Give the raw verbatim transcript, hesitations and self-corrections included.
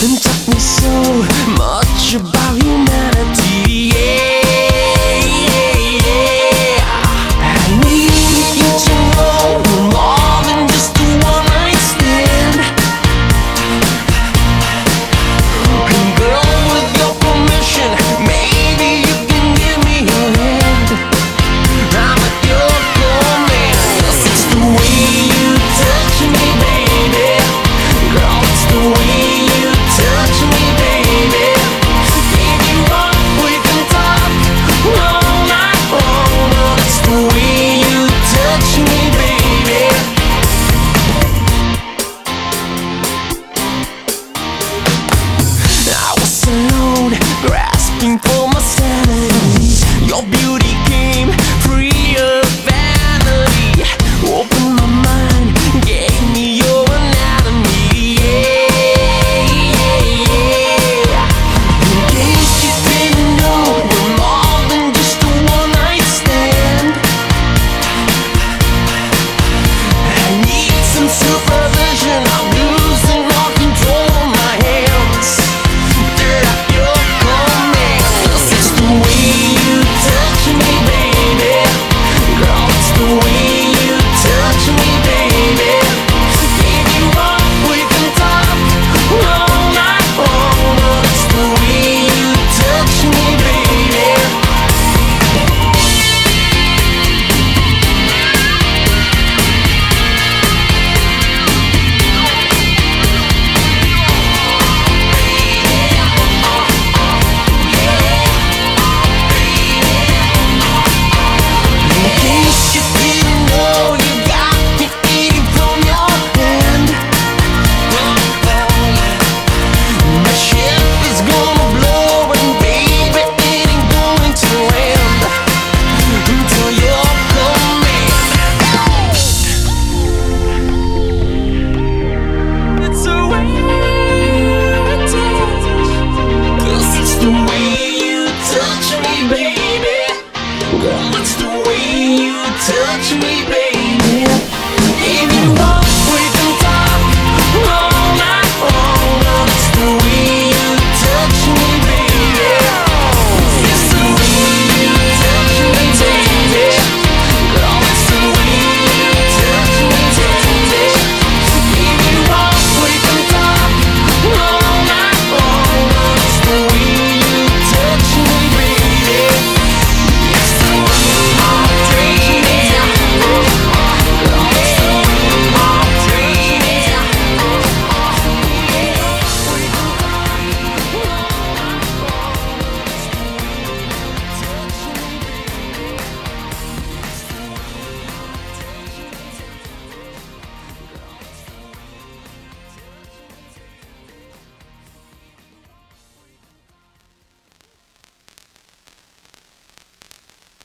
and taught me so much about humanity. Yeah, yeah, yeah. I need you to know we're more than just a one night stand. And girl, with your permission, maybe you can give me your hand. I'm at your command. 'Cause it's the way you touch me, baby. Girl, it's the way you touch me, baby. If you want, we can talk all night long. But it's the way you touch me, baby. I was alone,